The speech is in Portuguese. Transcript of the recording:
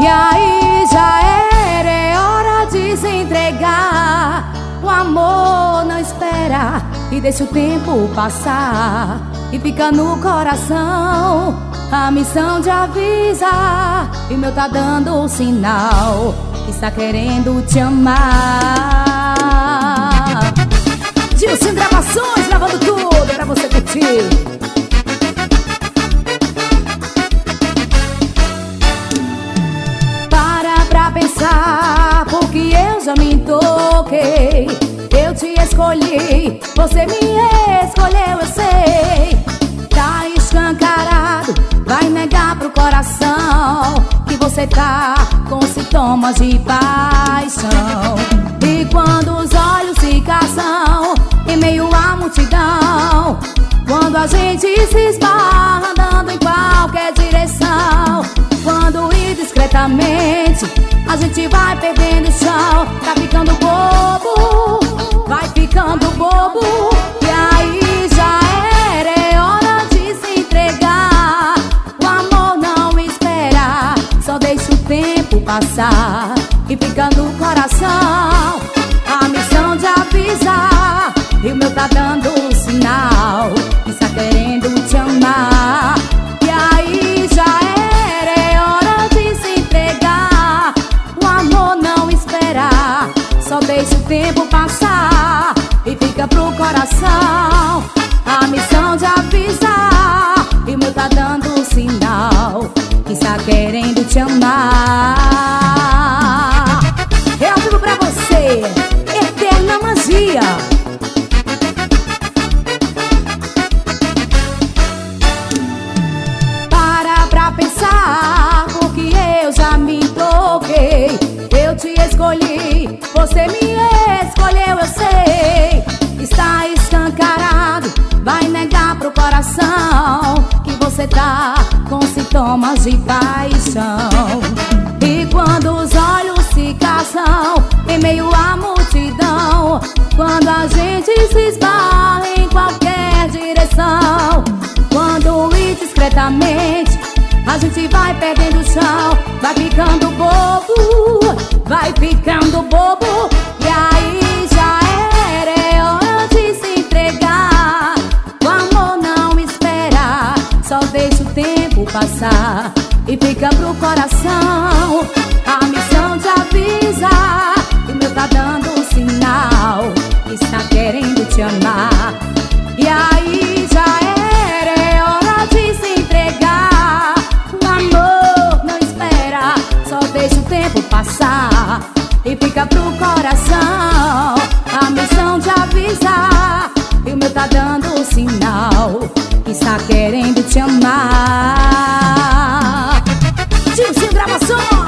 E aí já era, é hora de se entregar. O amor não espera e deixa o tempo passar. E fica no coração a missão de avisar. E o meu tá dando o sinal que está querendo te amar. Gilson Gravações, gravando tudo pra você curtir. Pra pensar, porque eu já me toquei. Eu te escolhi, você me escolheu, eu sei. Tá escancarado, vai negar pro coração que você tá com sintomas de paixão. E quando os olhos se casam em meio à multidão, quando a gente se esbarra andando em qualquer direção, quando indiscretamente a gente vai perdendo o chão, tá ficando bobo, vai ficando bobo. E aí já era, é hora de se entregar. O amor não espera, só deixa o tempo passar. E fica no coração a missão de avisar. E o meu tá dando um sinal que está querendo te amar. E aí já era, é hora de se entregar. O amor não espera, só deixa o tempo passar. E fica pro coração a missão de avisar. E o meu tá dando um sinal que está querendo te amar. É ao vivo pra você, Eterna Magia. Pra pensar, porque eu já me toquei. Eu te escolhi, você me escolheu, eu sei. Está escancarado, vai negar pro coração que você tá com sintomas de paixão. E quando os olhos se casam em meio à multidão, quando a gente se esbarra em qualquer direção, quando indiscretamente a gente vai perdendo o chão, vai ficando bobo, vai ficando bobo. E aí já era, é hora de se entregar. O amor não espera, só deixa o tempo passar. E fica pro coração a missão de avisar. E o meu tá dando um sinal que está querendo te amar. E aí já era, é hora de se entregar. O amor não espera, só deixa o tempo passar. E fica pro coração a missão de avisar. E o meu tá dando um sinal que está querendo te amar. Gilson Gravações.